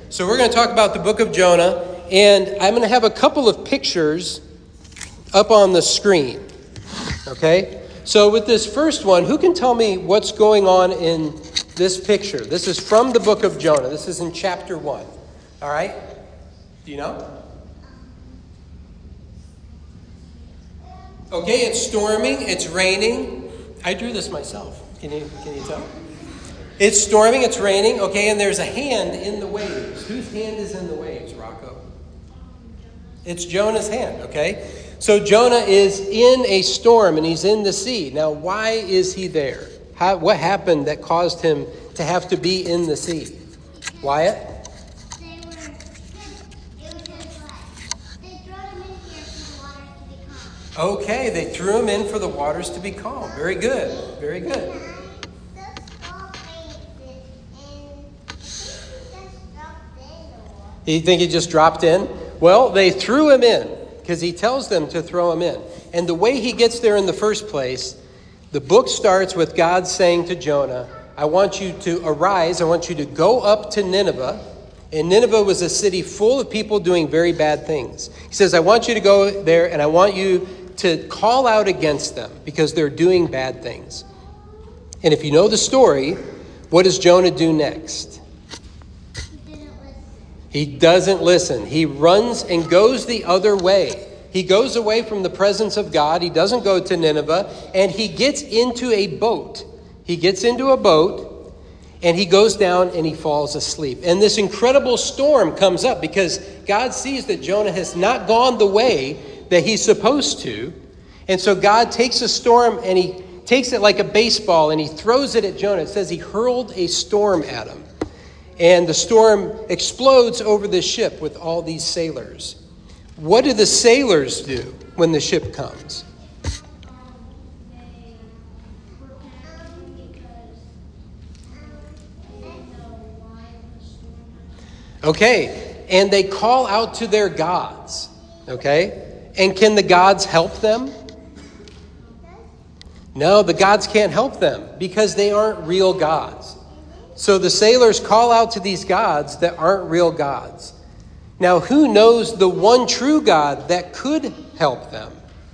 So we're going to talk about the book of Jonah, and I'm going to have a couple of pictures up on the screen. Okay? So with this first one, who can tell me what's going on in this picture? This is from the book of Jonah. This is in chapter 1. All right? Do you know? Okay, it's storming, it's raining. I drew this myself. Can you tell? It's storming, it's raining, okay, and there's a hand in the waves. Whose hand is in the waves, Rocco? It's Jonah's hand, okay? So Jonah is in a storm and he's in the sea. Now, why is he there? What happened that caused him to have to be in the sea? Wyatt? Okay, they threw him in for the waters to be calm. Very good. Very good. You think he just dropped in? Well, they threw him in because he tells them to throw him in. And the way he gets there in the first place, the book starts with God saying to Jonah, I want you to arise. I want you to go up to Nineveh. And Nineveh was a city full of people doing very bad things. He says, I want you to go there and I want you to call out against them because they're doing bad things. And if you know the story, what does Jonah do next? He doesn't listen. He runs and goes the other way. He goes away from the presence of God. He doesn't go to Nineveh. And he gets into a boat. He gets into a boat and he goes down and he falls asleep. And this incredible storm comes up because God sees that Jonah has not gone the way that he's supposed to. And so God takes a storm and he takes it like a baseball and he throws it at Jonah. It says he hurled a storm at him. And the storm explodes over the ship with all these sailors. What do the sailors do when the ship comes? Okay, and they call out to their gods. Okay? And can the gods help them? No, the gods can't help them because they aren't real gods. So the sailors call out to these gods that aren't real gods. Now, who knows the one true God that could help them?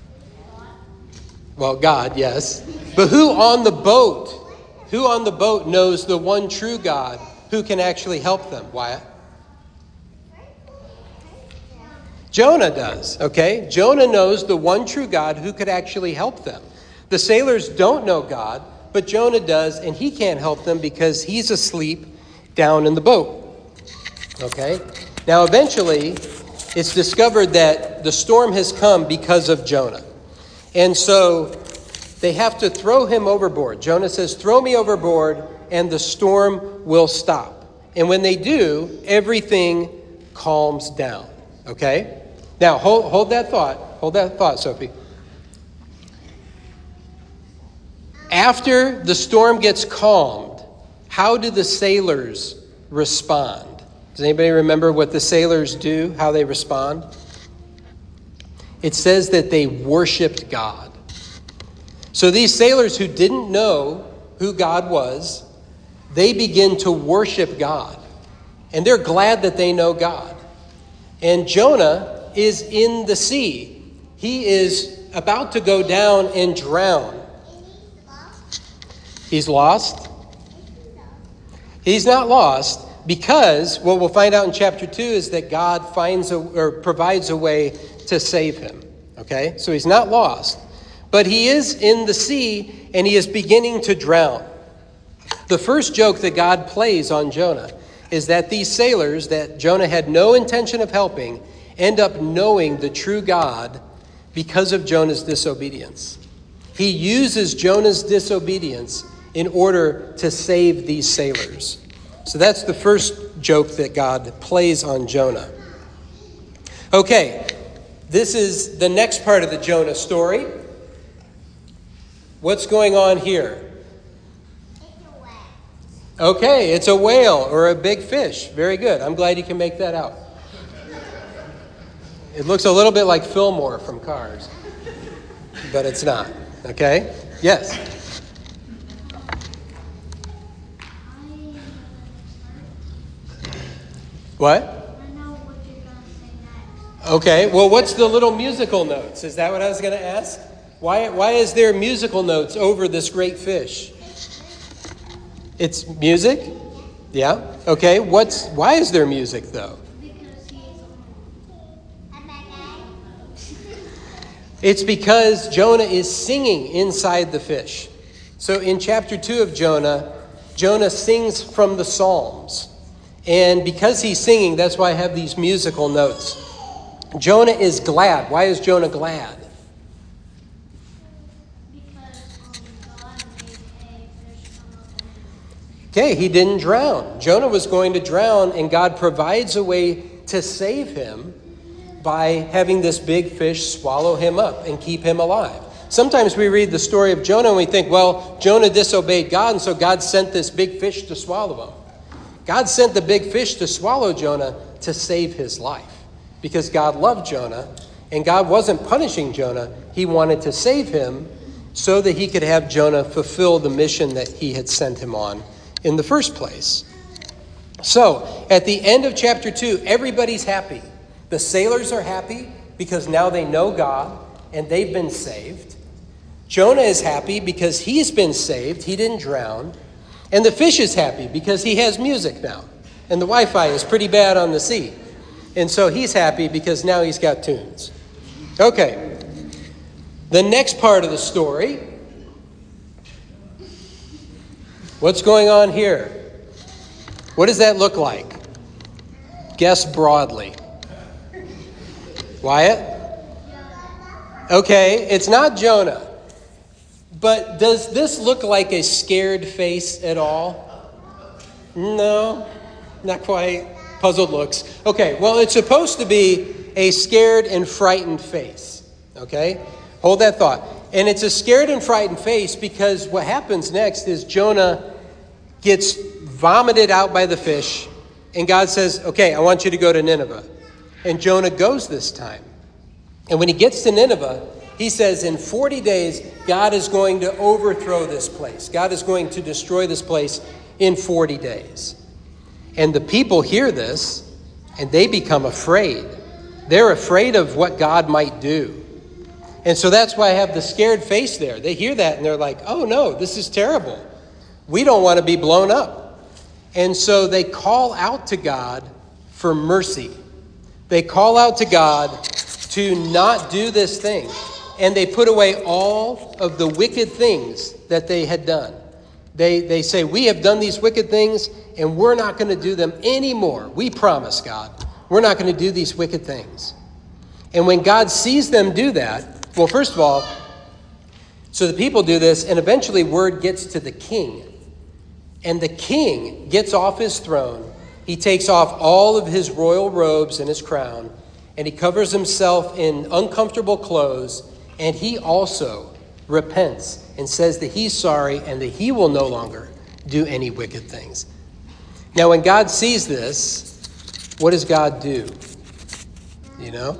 Well, God, yes. But who on the boat? Who on the boat knows the one true God who can actually help them? Wyatt? Jonah does, okay? Jonah knows the one true God who could actually help them. The sailors don't know God, but Jonah does, and he can't help them because he's asleep down in the boat, okay? Now, eventually, it's discovered that the storm has come because of Jonah. And so they have to throw him overboard. Jonah says, throw me overboard, and the storm will stop. And when they do, everything calms down, okay? Now, hold that thought. Hold that thought, Sophie. After the storm gets calmed, how do the sailors respond? Does anybody remember what the sailors do, how they respond? It says that they worshiped God. So these sailors who didn't know who God was, they begin to worship God. And they're glad that they know God. And Jonah is in the sea. He is about to go down and drown. He's lost? He's not lost because what we'll find out in chapter 2 is that God provides a way to save him. Okay? So he's not lost. But he is in the sea and he is beginning to drown. The first joke that God plays on Jonah is that these sailors that Jonah had no intention of helping end up knowing the true God because of Jonah's disobedience. He uses Jonah's disobedience in order to save these sailors. So that's the first joke that God plays on Jonah. Okay, this is the next part of the Jonah story. What's going on here? Okay, it's a whale or a big fish. Very good. I'm glad you can make that out. It looks a little bit like Fillmore from Cars, but it's not. Okay? Yes? What? I know what you're going to say next. Okay, well, what's the little musical notes? Is that what I was going to ask? Why is there musical notes over this great fish? It's music? Yeah? Okay, why is there music, though? Because he's a bad guy. It's because Jonah is singing inside the fish. So in chapter 2 of Jonah, Jonah sings from the Psalms. And because he's singing, that's why I have these musical notes. Jonah is glad. Why is Jonah glad? Because God made a fish come up in him. Okay, he didn't drown. Jonah was going to drown, and God provides a way to save him by having this big fish swallow him up and keep him alive. Sometimes we read the story of Jonah and we think, well, Jonah disobeyed God, and so God sent this big fish to swallow him. God sent the big fish to swallow Jonah to save his life because God loved Jonah, and God wasn't punishing Jonah. He wanted to save him so that he could have Jonah fulfill the mission that he had sent him on in the first place. So, at the end of chapter 2, everybody's happy. The sailors are happy because now they know God and they've been saved. Jonah is happy because he's been saved. He didn't drown. And the fish is happy because he has music now. And the Wi-Fi is pretty bad on the sea. And so he's happy because now he's got tunes. Okay. The next part of the story. What's going on here? What does that look like? Guess broadly. Wyatt? Okay, it's not Jonah. But does this look like a scared face at all? No, not quite. Puzzled looks. Okay, well, it's supposed to be a scared and frightened face. Okay? Hold that thought. And it's a scared and frightened face because what happens next is Jonah gets vomited out by the fish, and God says, okay, I want you to go to Nineveh. And Jonah goes this time. And when he gets to Nineveh, he says in 40 days, God is going to overthrow this place. God is going to destroy this place in 40 days. And the people hear this, and they become afraid. They're afraid of what God might do. And so that's why I have the scared face there. They hear that, and they're like, oh no, this is terrible. We don't want to be blown up. And so they call out to God for mercy. They call out to God to not do this thing. And they put away all of the wicked things that they had done. They say, we have done these wicked things, and we're not going to do them anymore. We promise, God. We're not going to do these wicked things. And when God sees them do that, well, first of all, so the people do this, and eventually word gets to the king. And the king gets off his throne. He takes off all of his royal robes and his crown, and he covers himself in uncomfortable clothes, and he also repents and says that he's sorry and that he will no longer do any wicked things. Now, when God sees this, what does God do? You know?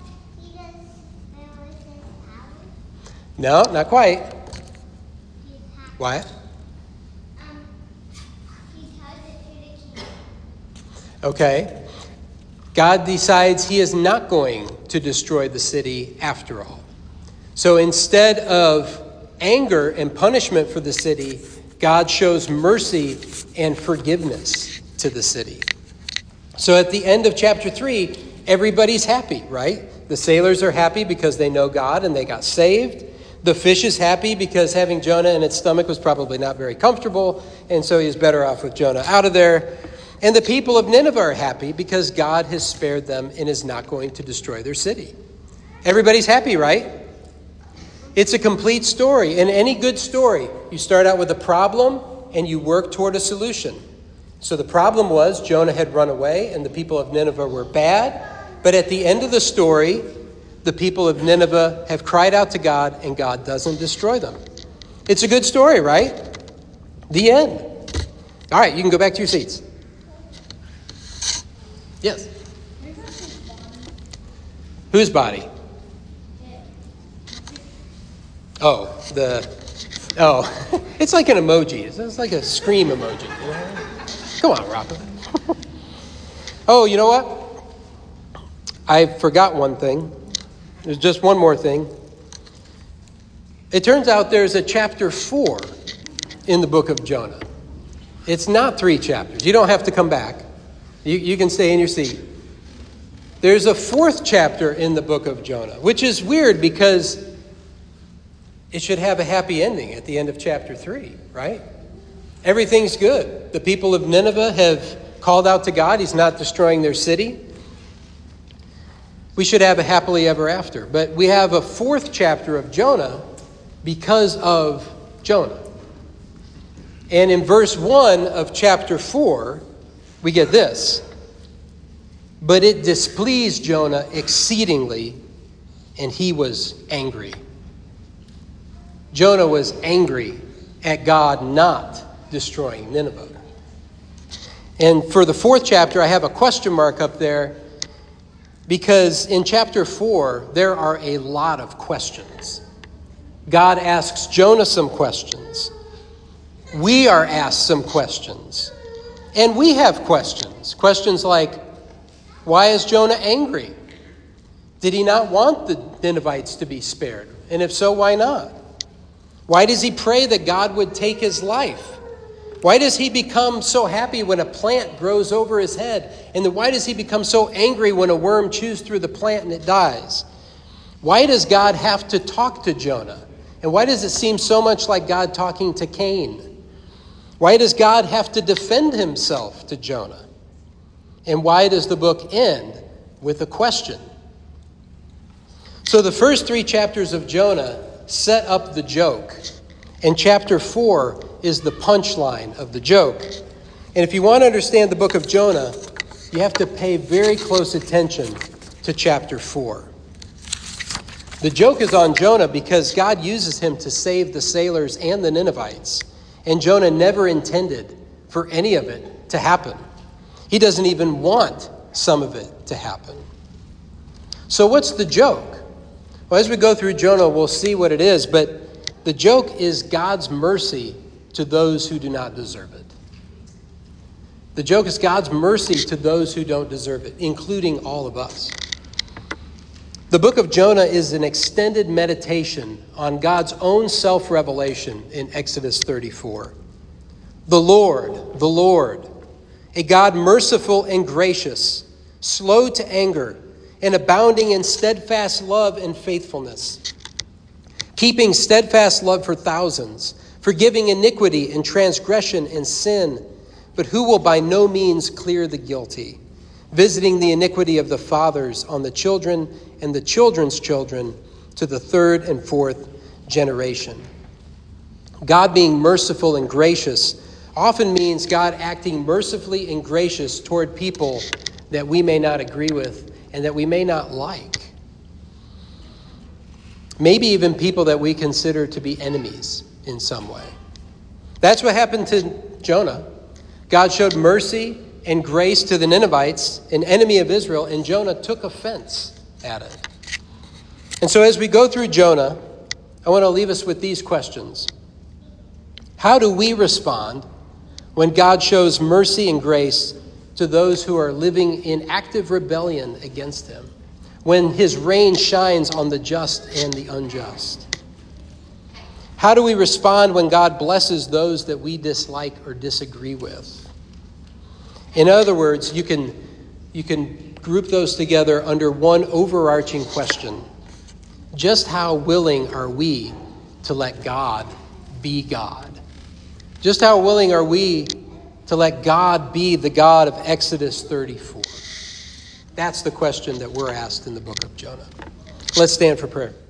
No, not quite. What? Okay. God decides he is not going to destroy the city after all. So instead of anger and punishment for the city, God shows mercy and forgiveness to the city. So at the end of chapter 3, everybody's happy, right? The sailors are happy because they know God and they got saved. The fish is happy because having Jonah in its stomach was probably not very comfortable, and so he's better off with Jonah out of there. And the people of Nineveh are happy because God has spared them and is not going to destroy their city. Everybody's happy, right? It's a complete story. In any good story, you start out with a problem and you work toward a solution. So the problem was Jonah had run away and the people of Nineveh were bad. But at the end of the story, the people of Nineveh have cried out to God and God doesn't destroy them. It's a good story, right? The end. All right, you can go back to your seats. Yes? Whose body? It's like an emoji. It's like a scream emoji. You know? Come on, Rocco. Oh, you know what? I forgot one thing. There's just one more thing. It turns out there's a chapter 4 in the book of Jonah. It's not 3 chapters. You don't have to come back. You can stay in your seat. There's a 4th chapter in the book of Jonah, which is weird because it should have a happy ending at the end of chapter 3, right? Everything's good. The people of Nineveh have called out to God. He's not destroying their city. We should have a happily ever after. But we have a 4th chapter of Jonah because of Jonah. And in verse 1 of chapter 4, we get this. But it displeased Jonah exceedingly, and he was angry. Jonah was angry at God not destroying Nineveh. And for the 4th chapter, I have a question mark up there because in chapter 4, there are a lot of questions. God asks Jonah some questions. We are asked some questions. And we have questions. Questions like, why is Jonah angry? Did he not want the Ninevites to be spared? And if so, why not? Why does he pray that God would take his life? Why does he become so happy when a plant grows over his head? And then why does he become so angry when a worm chews through the plant and it dies? Why does God have to talk to Jonah? And why does it seem so much like God talking to Cain? Why does God have to defend himself to Jonah? And why does the book end with a question? So the first 3 chapters of Jonah set up the joke. And chapter 4 is the punchline of the joke. And if you want to understand the book of Jonah, you have to pay very close attention to chapter 4. The joke is on Jonah because God uses him to save the sailors and the Ninevites. And Jonah never intended for any of it to happen. He doesn't even want some of it to happen. So what's the joke? Well, as we go through Jonah, we'll see what it is. But the joke is God's mercy to those who do not deserve it. The joke is God's mercy to those who don't deserve it, including all of us. The book of Jonah is an extended meditation on God's own self-revelation in Exodus 34. The Lord, a God merciful and gracious, slow to anger, and abounding in steadfast love and faithfulness, keeping steadfast love for thousands, forgiving iniquity and transgression and sin, but who will by no means clear the guilty, visiting the iniquity of the fathers on the children and the children's children to the 3rd and 4th generation. God being merciful and gracious often means God acting mercifully and gracious toward people that we may not agree with and that we may not like. Maybe even people that we consider to be enemies in some way. That's what happened to Jonah. God showed mercy and grace to the Ninevites, an enemy of Israel, and Jonah took offense at it. And so as we go through Jonah, I want to leave us with these questions. How do we respond when God shows mercy and grace to those who are living in active rebellion against him? When his rain shines on the just and the unjust? How do we respond when God blesses those that we dislike or disagree with? In other words, you can group those together under one overarching question. Just how willing are we to let God be God? Just how willing are we to let God be the God of Exodus 34? That's the question that we're asked in the book of Jonah. Let's stand for prayer.